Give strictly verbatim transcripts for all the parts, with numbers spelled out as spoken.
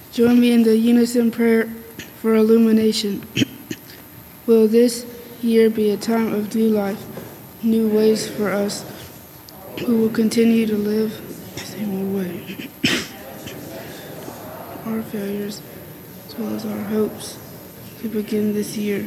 Join me in the unison prayer for illumination. Will this year be a time of new life, new ways for us who will continue to live the same way? Our failures, as well as our hopes, to begin this year.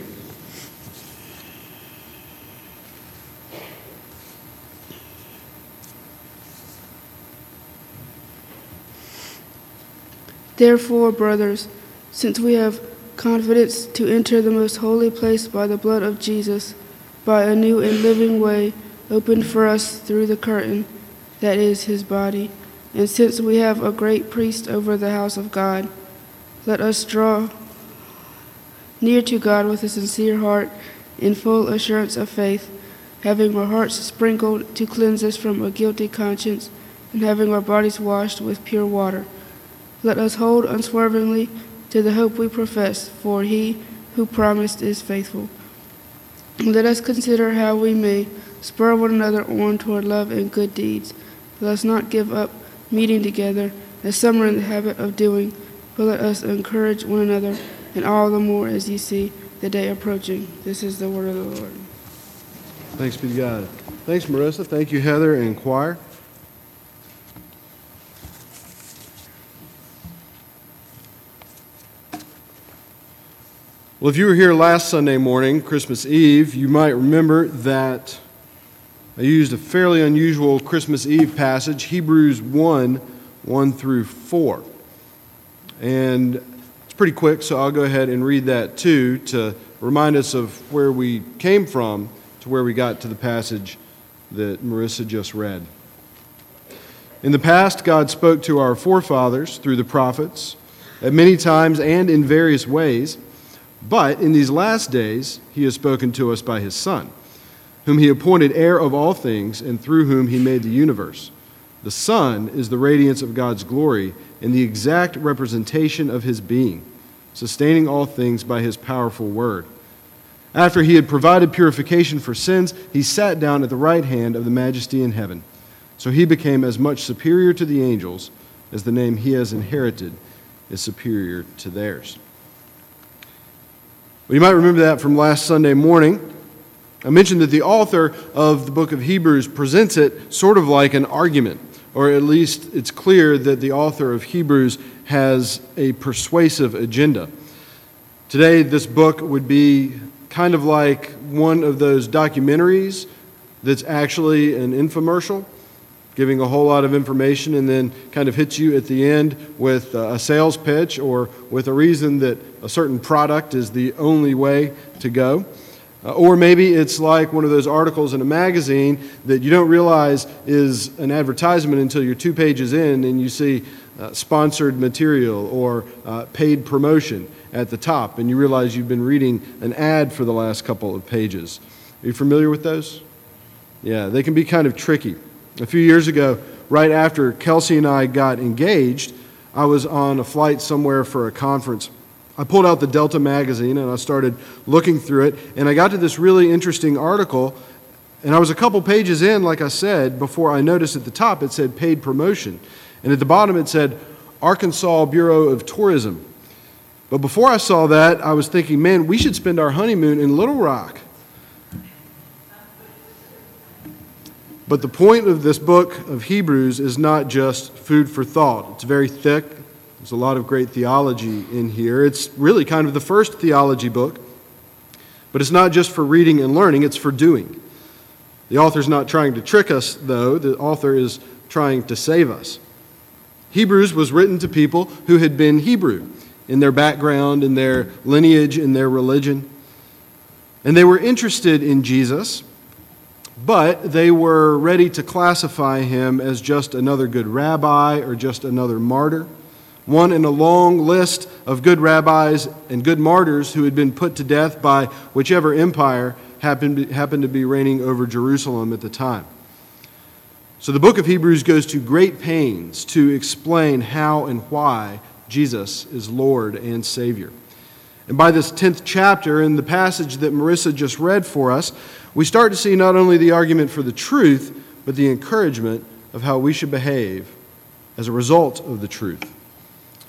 Therefore, brothers, since we have confidence to enter the most holy place by the blood of Jesus, by a new and living way opened for us through the curtain, that is his body, and since we have a great priest over the house of God, let us draw near to God with a sincere heart, in full assurance of faith, having our hearts sprinkled to cleanse us from a guilty conscience, and having our bodies washed with pure water. Let us hold unswervingly to the hope we profess, for he who promised is faithful. Let us consider how we may spur one another on toward love and good deeds. Let us not give up meeting together, as some are in the habit of doing, but let us encourage one another, and all the more as you see the day approaching. This is the word of the Lord. Thanks be to God. Thanks, Marissa. Thank you, Heather and choir. Well, if you were here last Sunday morning, Christmas Eve, you might remember that I used a fairly unusual Christmas Eve passage, Hebrews one, one through four. And it's pretty quick, so I'll go ahead and read that too to remind us of where we came from to where we got to the passage that Marissa just read. In the past, God spoke to our forefathers through the prophets at many times and in various ways. But in these last days, he has spoken to us by his Son, whom he appointed heir of all things, and through whom he made the universe. The Son is the radiance of God's glory and the exact representation of his being, sustaining all things by his powerful word. After he had provided purification for sins, he sat down at the right hand of the Majesty in heaven. So he became as much superior to the angels as the name he has inherited is superior to theirs. Well, you might remember that from last Sunday morning. I mentioned that the author of the book of Hebrews presents it sort of like an argument, or at least it's clear that the author of Hebrews has a persuasive agenda. Today, this book would be kind of like one of those documentaries that's actually an infomercial, giving a whole lot of information and then kind of hits you at the end with a sales pitch or with a reason that a certain product is the only way to go. Uh, or maybe it's like one of those articles in a magazine that you don't realize is an advertisement until you're two pages in and you see uh, sponsored material or uh, paid promotion at the top, and you realize you've been reading an ad for the last couple of pages. Are you familiar with those? Yeah, they can be kind of tricky. A few years ago, right after Kelsey and I got engaged, I was on a flight somewhere for a conference. I pulled out the Delta magazine and I started looking through it, and I got to this really interesting article, and I was a couple pages in, like I said, before I noticed at the top it said paid promotion, and at the bottom it said Arkansas Bureau of Tourism. But before I saw that, I was thinking, man, we should spend our honeymoon in Little Rock. But the point of this book of Hebrews is not just food for thought. It's very thick. There's a lot of great theology in here. It's really kind of the first theology book. But it's not just for reading and learning, it's for doing. The author's not trying to trick us, though. The author is trying to save us. Hebrews was written to people who had been Hebrew in their background, in their lineage, in their religion. And they were interested in Jesus, but they were ready to classify him as just another good rabbi or just another martyr, one in a long list of good rabbis and good martyrs who had been put to death by whichever empire happened, happened to be reigning over Jerusalem at the time. So the book of Hebrews goes to great pains to explain how and why Jesus is Lord and Savior. And by this tenth chapter, in the passage that Marissa just read for us, we start to see not only the argument for the truth, but the encouragement of how we should behave as a result of the truth.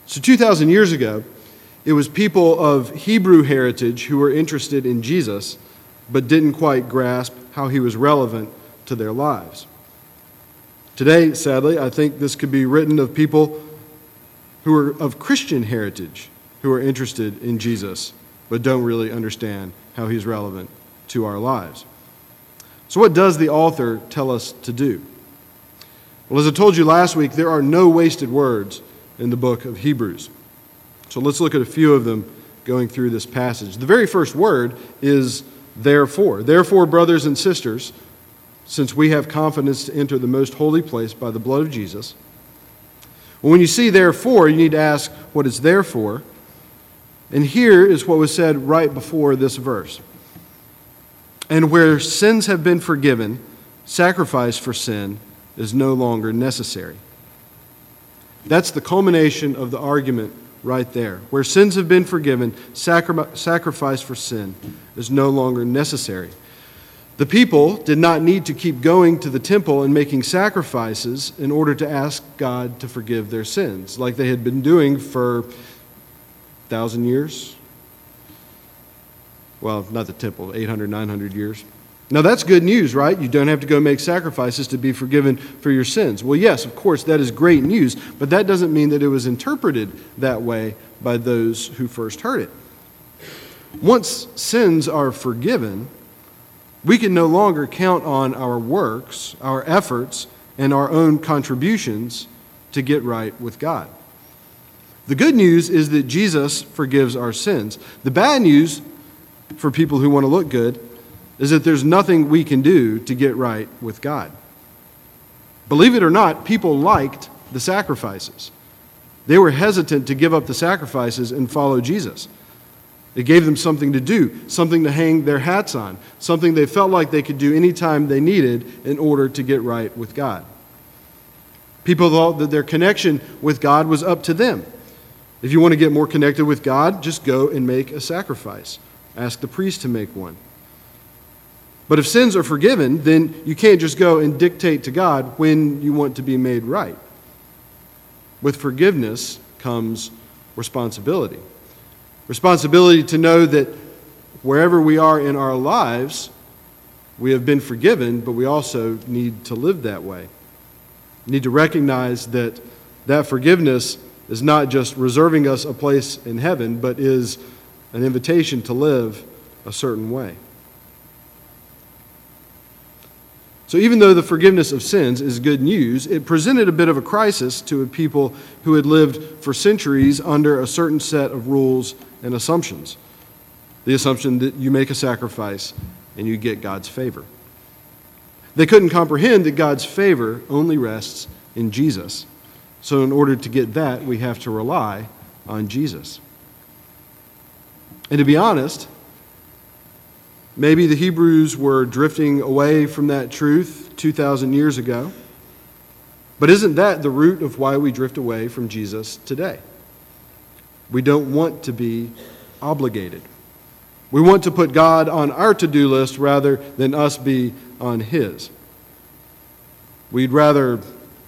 So two thousand years ago, it was people of Hebrew heritage who were interested in Jesus, but didn't quite grasp how he was relevant to their lives. Today, sadly, I think this could be written of people who are of Christian heritage, who are interested in Jesus, but don't really understand how he's relevant to our lives. So what does the author tell us to do? Well, as I told you last week, there are no wasted words in the book of Hebrews. So let's look at a few of them going through this passage. The very first word is therefore. Therefore, brothers and sisters, since we have confidence to enter the most holy place by the blood of Jesus. Well, when you see therefore, you need to ask what it's there for. And here is what was said right before this verse. And where sins have been forgiven, sacrifice for sin is no longer necessary. That's the culmination of the argument right there. Where sins have been forgiven, sacri- sacrifice for sin is no longer necessary. The people did not need to keep going to the temple and making sacrifices in order to ask God to forgive their sins, like they had been doing for a thousand years. Well, not the temple, eight hundred, nine hundred years. Now that's good news, right? You don't have to go make sacrifices to be forgiven for your sins. Well, yes, of course, that is great news, but that doesn't mean that it was interpreted that way by those who first heard it. Once sins are forgiven, we can no longer count on our works, our efforts, and our own contributions to get right with God. The good news is that Jesus forgives our sins. The bad news for people who want to look good is that there's nothing we can do to get right with God. Believe it or not, people liked the sacrifices. They were hesitant to give up the sacrifices and follow Jesus. It gave them something to do, something to hang their hats on, something they felt like they could do anytime they needed in order to get right with God. People thought that their connection with God was up to them. If you want to get more connected with God, just go and make a sacrifice. Ask the priest to make one. But if sins are forgiven, then you can't just go and dictate to God when you want to be made right. With forgiveness comes responsibility. Responsibility to know that wherever we are in our lives, we have been forgiven, but we also need to live that way. We need to recognize that that forgiveness is not just reserving us a place in heaven, but is an invitation to live a certain way. So even though the forgiveness of sins is good news, it presented a bit of a crisis to a people who had lived for centuries under a certain set of rules and assumptions. The assumption that you make a sacrifice and you get God's favor. They couldn't comprehend that God's favor only rests in Jesus. So in order to get that, we have to rely on Jesus. And to be honest, maybe the Hebrews were drifting away from that truth two thousand years ago. But isn't that the root of why we drift away from Jesus today? We don't want to be obligated. We want to put God on our to-do list rather than us be on His. We'd rather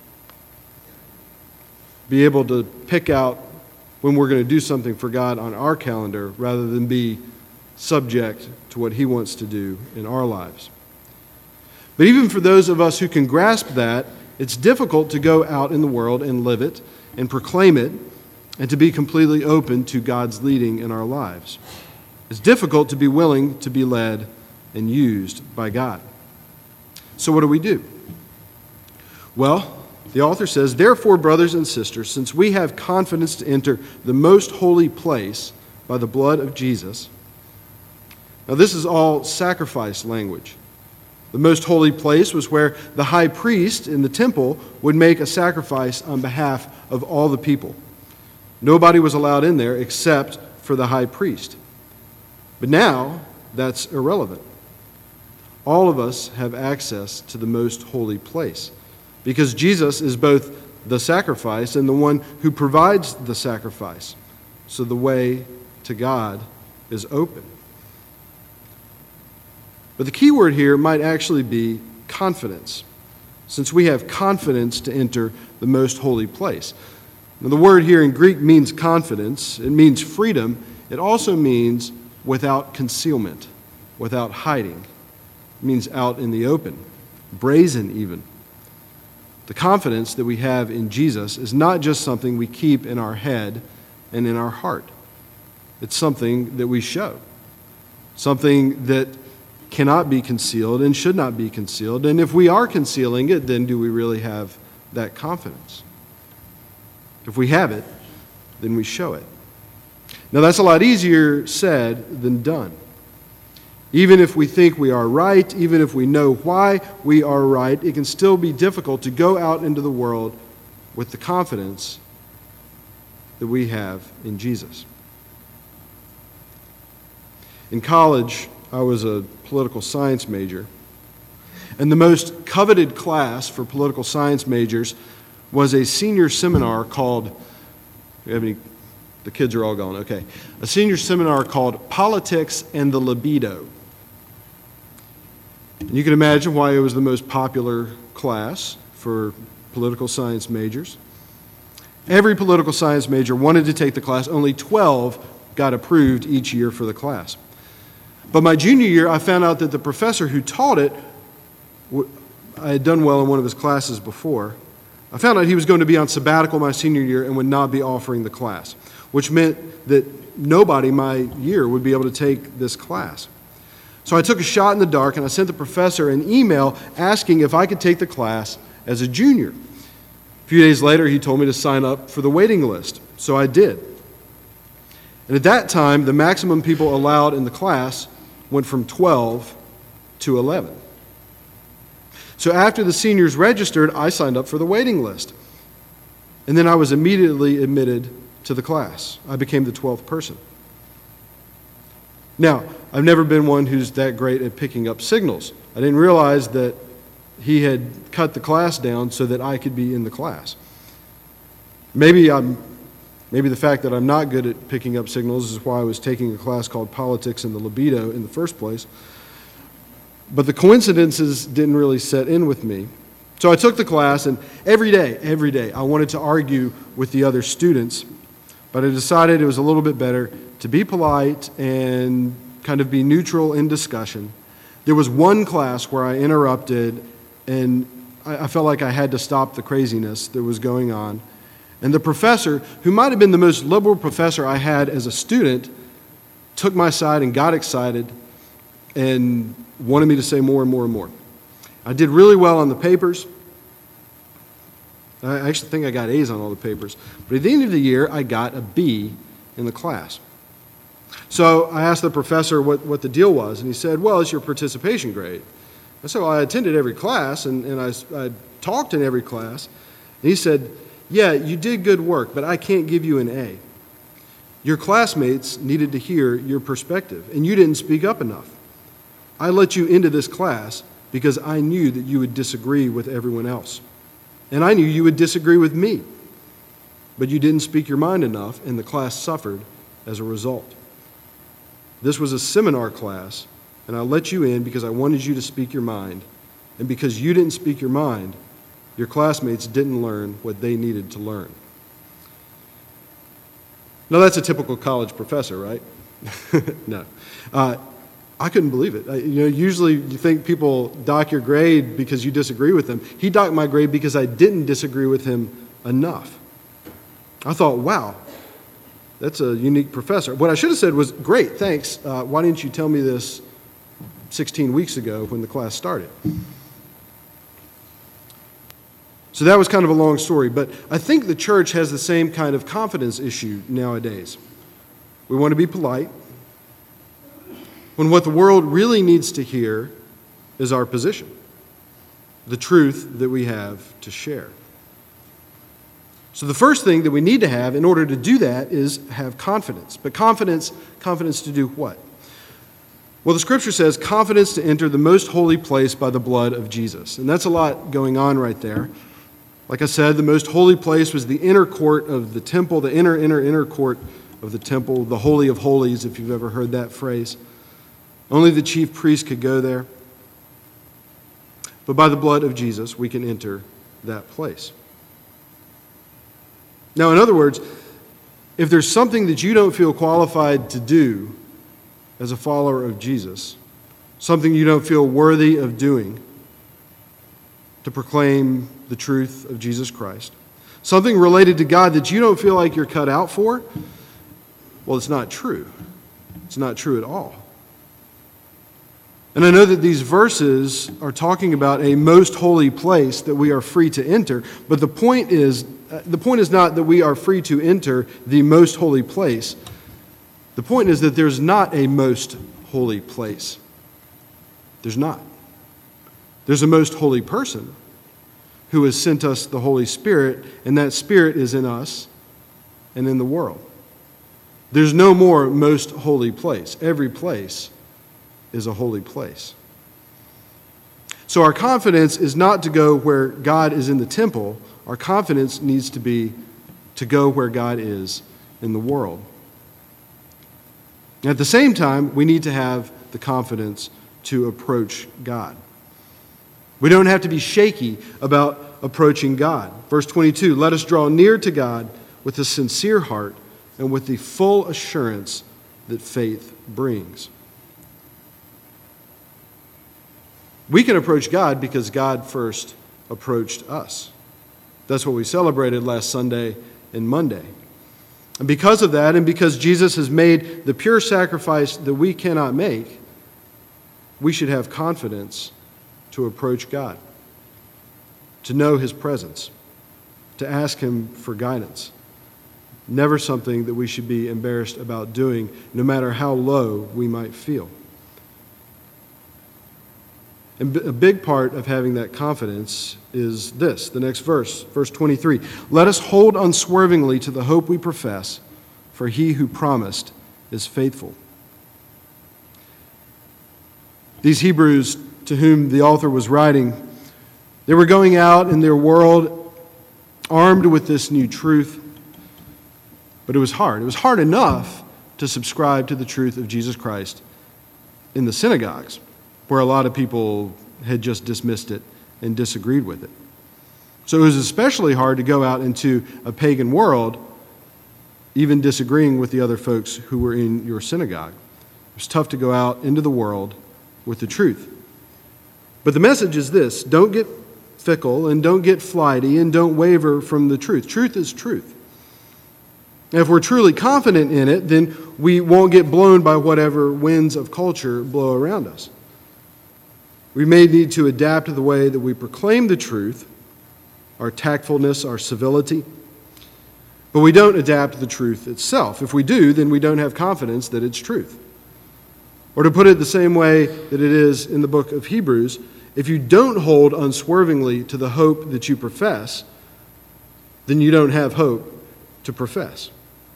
be able to pick out when we're going to do something for God on our calendar rather than be subject to what He wants to do in our lives. But even for those of us who can grasp that, it's difficult to go out in the world and live it and proclaim it and to be completely open to God's leading in our lives. It's difficult to be willing to be led and used by God. So what do we do? Well, the author says, therefore, brothers and sisters, since we have confidence to enter the most holy place by the blood of Jesus. Now, this is all sacrifice language. The most holy place was where the high priest in the temple would make a sacrifice on behalf of all the people. Nobody was allowed in there except for the high priest. But now, that's irrelevant. All of us have access to the most holy place because Jesus is both the sacrifice and the one who provides the sacrifice. So the way to God is open. But the key word here might actually be confidence, since we have confidence to enter the most holy place. Now, the word here in Greek means confidence. It means freedom. It also means without concealment, without hiding. It means out in the open, brazen even. The confidence that we have in Jesus is not just something we keep in our head and in our heart. It's something that we show, something that cannot be concealed and should not be concealed. And if we are concealing it, then do we really have that confidence? If we have it, then we show it. Now, that's a lot easier said than done. Even if we think we are right, even if we know why we are right, it can still be difficult to go out into the world with the confidence that we have in Jesus. In college, I was a political science major, and the most coveted class for political science majors was a senior seminar called, do you have any, the kids are all gone, okay, a senior seminar called Politics and the Libido. And you can imagine why it was the most popular class for political science majors. Every political science major wanted to take the class. Only twelve got approved each year for the class. But my junior year, I found out that the professor who taught it, I had done well in one of his classes before. I found out he was going to be on sabbatical my senior year and would not be offering the class, which meant that nobody my year would be able to take this class. So I took a shot in the dark and I sent the professor an email asking if I could take the class as a junior. A few days later, he told me to sign up for the waiting list, so I did. And at that time, the maximum people allowed in the class went from twelve to eleven. So after the seniors registered, I signed up for the waiting list. And then I was immediately admitted to the class. I became the twelfth person. Now, I've never been one who's that great at picking up signals. I didn't realize that he had cut the class down so that I could be in the class. Maybe I'm, maybe the fact that I'm not good at picking up signals is why I was taking a class called Politics and the Libido in the first place. But the coincidences didn't really set in with me. So I took the class, and every day, every day, I wanted to argue with the other students, but I decided it was a little bit better to be polite and kind of be neutral in discussion. There was one class where I interrupted, and I, I felt like I had to stop the craziness that was going on. And the professor, who might have been the most liberal professor I had as a student, took my side and got excited and wanted me to say more and more and more. I did really well on the papers. I actually think I got A's on all the papers. But at the end of the year, I got a B in the class. So I asked the professor what, what the deal was, and he said, well, it's your participation grade. I said, well, I attended every class, and, and I, I talked in every class. And he said, yeah, you did good work, but I can't give you an A. Your classmates needed to hear your perspective, and you didn't speak up enough. I let you into this class because I knew that you would disagree with everyone else. And I knew you would disagree with me. But you didn't speak your mind enough, and the class suffered as a result. This was a seminar class, and I let you in because I wanted you to speak your mind. And because you didn't speak your mind, your classmates didn't learn what they needed to learn. Now, that's a typical college professor, right? No. Uh, I couldn't believe it. I, you know, usually you think people dock your grade because you disagree with them. He docked my grade because I didn't disagree with him enough. I thought, wow, that's a unique professor. What I should have said was, great, thanks. Uh, why didn't you tell me this sixteen weeks ago when the class started? So that was kind of a long story, but I think the church has the same kind of confidence issue nowadays. We want to be polite, when what the world really needs to hear is our position, the truth that we have to share. So the first thing that we need to have in order to do that is have confidence. But confidence, confidence to do what? Well, the scripture says confidence to enter the most holy place by the blood of Jesus. And that's a lot going on right there. Like I said, the most holy place was the inner court of the temple, the inner, inner, inner court of the temple, the Holy of Holies, if you've ever heard that phrase. Only the chief priest could go there. But by the blood of Jesus, we can enter that place. Now, in other words, if there's something that you don't feel qualified to do as a follower of Jesus, something you don't feel worthy of doing to proclaim the truth of Jesus Christ, something related to God that you don't feel like you're cut out for, well, it's not true. It's not true at all. And I know that these verses are talking about a most holy place that we are free to enter, but the point is, the point is not that we are free to enter the most holy place. The point is that there's not a most holy place. There's not. There's a most holy person who has sent us the Holy Spirit, and that Spirit is in us and in the world. There's no more most holy place. Every place is a holy place. So our confidence is not to go where God is in the temple. Our confidence needs to be to go where God is in the world. At the same time, we need to have the confidence to approach God. We don't have to be shaky about approaching God. Verse twenty-two, let us draw near to God with a sincere heart and with the full assurance that faith brings. We can approach God because God first approached us. That's what we celebrated last Sunday and Monday. And because of that, and because Jesus has made the pure sacrifice that we cannot make, we should have confidence to approach God, to know His presence, to ask Him for guidance. Never something that we should be embarrassed about doing, no matter how low we might feel. And a big part of having that confidence is this, the next verse, verse twenty-three. Let us hold unswervingly to the hope we profess, for He who promised is faithful. These Hebrews to whom the author was writing, they were going out in their world armed with this new truth, but it was hard. It was hard enough to subscribe to the truth of Jesus Christ in the synagogues, where a lot of people had just dismissed it and disagreed with it. So it was especially hard to go out into a pagan world, even disagreeing with the other folks who were in your synagogue. It was tough to go out into the world with the truth. But the message is this: don't get fickle and don't get flighty and don't waver from the truth. Truth is truth. And if we're truly confident in it, then we won't get blown by whatever winds of culture blow around us. We may need to adapt to the way that we proclaim the truth, our tactfulness, our civility, but we don't adapt to the truth itself. If we do, then we don't have confidence that it's truth. Or to put it the same way that it is in the book of Hebrews, if you don't hold unswervingly to the hope that you profess, then you don't have hope to profess.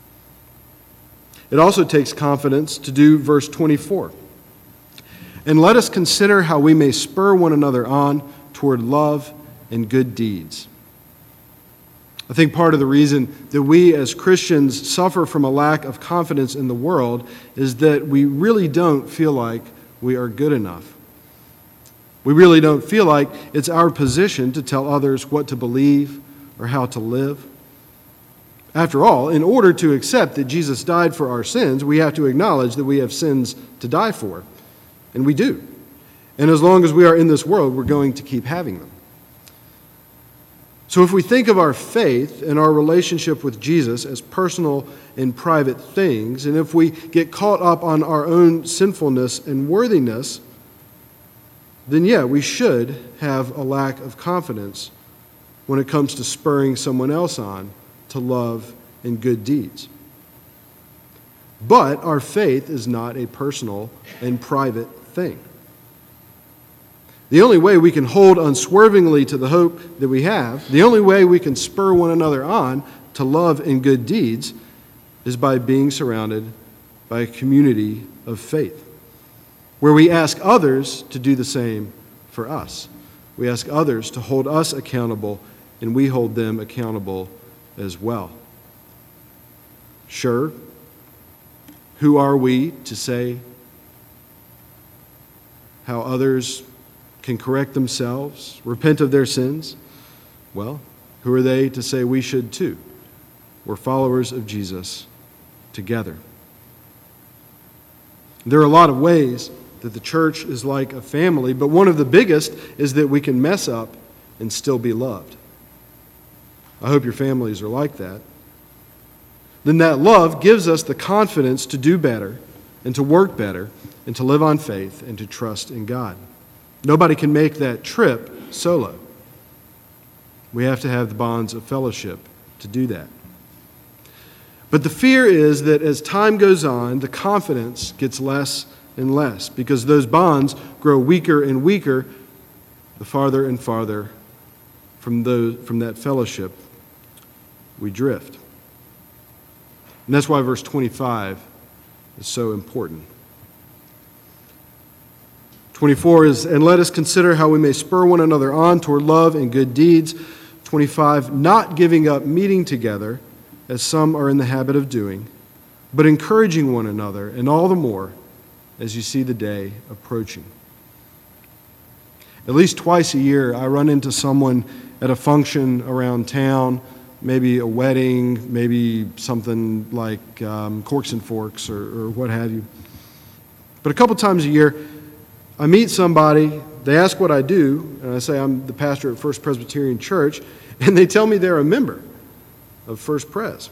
It also takes confidence to do verse twenty-four. And let us consider how we may spur one another on toward love and good deeds. I think part of the reason that we as Christians suffer from a lack of confidence in the world is that we really don't feel like we are good enough. We really don't feel like it's our position to tell others what to believe or how to live. After all, in order to accept that Jesus died for our sins, we have to acknowledge that we have sins to die for. And we do. And as long as we are in this world, we're going to keep having them. So if we think of our faith and our relationship with Jesus as personal and private things, and if we get caught up on our own sinfulness and worthiness, then yeah, we should have a lack of confidence when it comes to spurring someone else on to love and good deeds. But our faith is not a personal and private thing. The only way we can hold unswervingly to the hope that we have, the only way we can spur one another on to love and good deeds, is by being surrounded by a community of faith, where we ask others to do the same for us. We ask others to hold us accountable, and we hold them accountable as well. Sure, who are we to say how others can correct themselves, repent of their sins? Well, who are they to say we should too? We're followers of Jesus together. There are a lot of ways that the church is like a family, but one of the biggest is that we can mess up and still be loved. I hope your families are like that. Then that love gives us the confidence to do better and to work better and to live on faith and to trust in God. Nobody can make that trip solo. We have to have the bonds of fellowship to do that. But the fear is that as time goes on, the confidence gets less and less because those bonds grow weaker and weaker the farther and farther from those, from that fellowship we drift. And that's why verse twenty-five is so important. twenty-four is, and let us consider how we may spur one another on toward love and good deeds. twenty-five, not giving up meeting together, as some are in the habit of doing, but encouraging one another, and all the more as you see the day approaching. At least twice a year, I run into someone at a function around town, maybe a wedding, maybe something like um, Corks and Forks or, or what have you. But a couple times a year, I meet somebody, they ask what I do, and I say I'm the pastor at First Presbyterian Church, and they tell me they're a member of First Pres.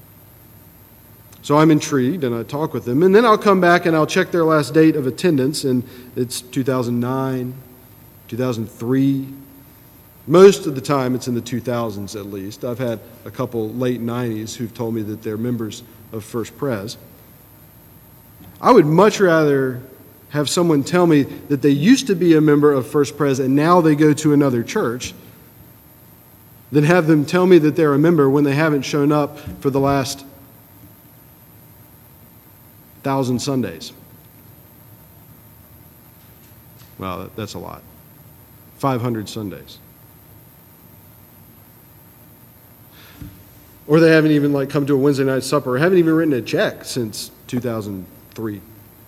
So I'm intrigued, and I talk with them, and then I'll come back and I'll check their last date of attendance, and it's two thousand nine, two thousand three. Most of the time it's in the two thousands at least. I've had a couple late nineties who've told me that they're members of First Pres. I would much rather have someone tell me that they used to be a member of First Pres and now they go to another church than have them tell me that they're a member when they haven't shown up for the last thousand Sundays. Well, that's a lot. five hundred Sundays. Or they haven't even like come to a Wednesday night supper, or haven't even written a check since two thousand three.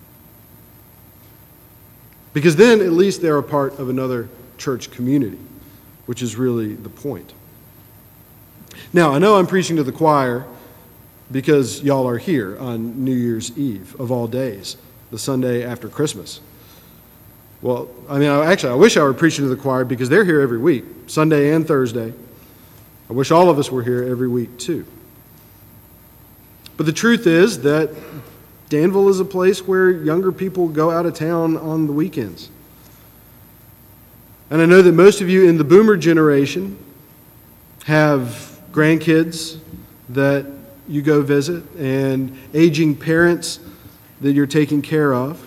Because then at least they're a part of another church community, which is really the point. Now, I know I'm preaching to the choir because y'all are here on New Year's Eve of all days, the Sunday after Christmas. Well, I mean, I, actually, I wish I were preaching to the choir because they're here every week, Sunday and Thursday. I wish all of us were here every week too. But the truth is that Danville is a place where younger people go out of town on the weekends. And I know that most of you in the boomer generation have grandkids that you go visit and aging parents that you're taking care of.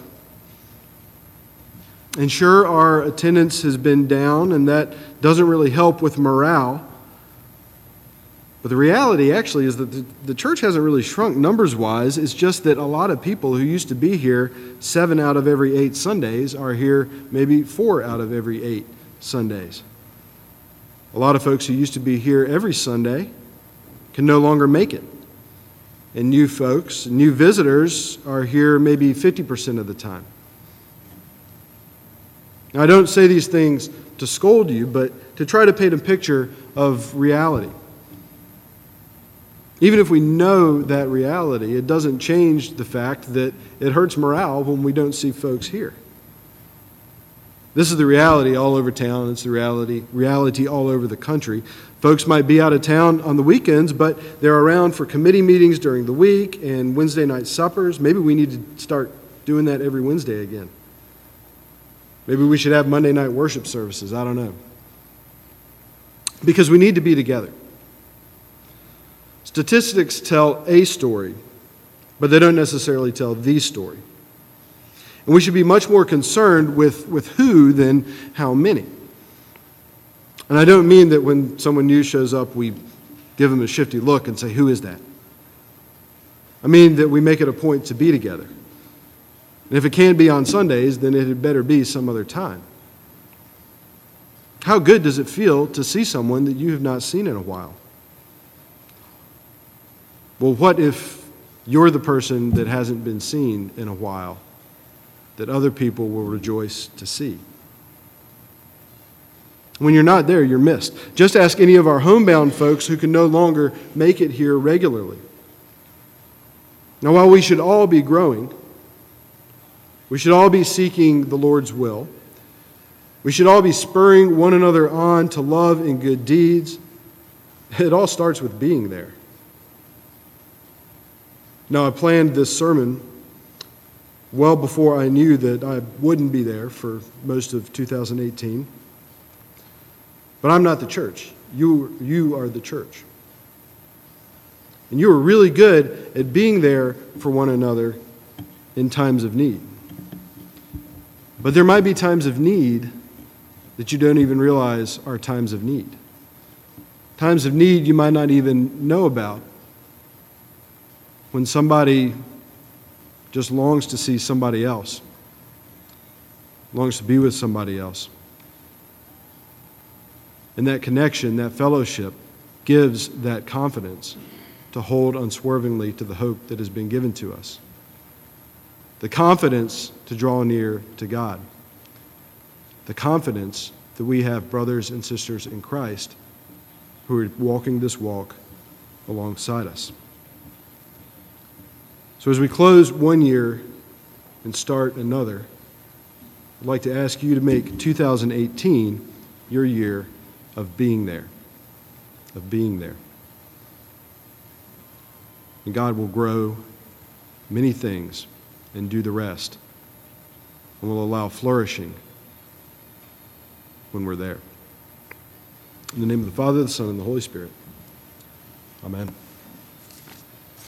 And sure, our attendance has been down, and that doesn't really help with morale. But the reality actually is that the, the church hasn't really shrunk numbers-wise. It's just that a lot of people who used to be here seven out of every eight Sundays are here maybe four out of every eight Sundays. A lot of folks who used to be here every Sunday can no longer make it. And new folks, new visitors are here maybe fifty percent of the time. Now, I don't say these things to scold you, but to try to paint a picture of reality. Even if we know that reality, it doesn't change the fact that it hurts morale when we don't see folks here. This is the reality all over town. It's the reality, reality all over the country. Folks might be out of town on the weekends, but they're around for committee meetings during the week and Wednesday night suppers. Maybe we need to start doing that every Wednesday again. Maybe we should have Monday night worship services. I don't know. Because we need to be together. Statistics tell a story, but they don't necessarily tell the story. And we should be much more concerned with, with who than how many. And I don't mean that when someone new shows up, we give them a shifty look and say, who is that? I mean that we make it a point to be together. And if it can't be on Sundays, then it had better be some other time. How good does it feel to see someone that you have not seen in a while? Well, what if you're the person that hasn't been seen in a while, that other people will rejoice to see? When you're not there, you're missed. Just ask any of our homebound folks who can no longer make it here regularly. Now, while we should all be growing, we should all be seeking the Lord's will, we should all be spurring one another on to love and good deeds, it all starts with being there. Now, I planned this sermon well before I knew that I wouldn't be there for most of two thousand eighteen. But I'm not the church. You, you are the church. And you are really good at being there for one another in times of need. But there might be times of need that you don't even realize are times of need. Times of need you might not even know about. When somebody just longs to see somebody else, longs to be with somebody else. And that connection, that fellowship, gives that confidence to hold unswervingly to the hope that has been given to us. The confidence to draw near to God. The confidence that we have brothers and sisters in Christ who are walking this walk alongside us. So as we close one year and start another, I'd like to ask you to make two thousand eighteen your year of being there, of being there. And God will grow many things and do the rest, and will allow flourishing when we're there. In the name of the Father, the Son, and the Holy Spirit. Amen.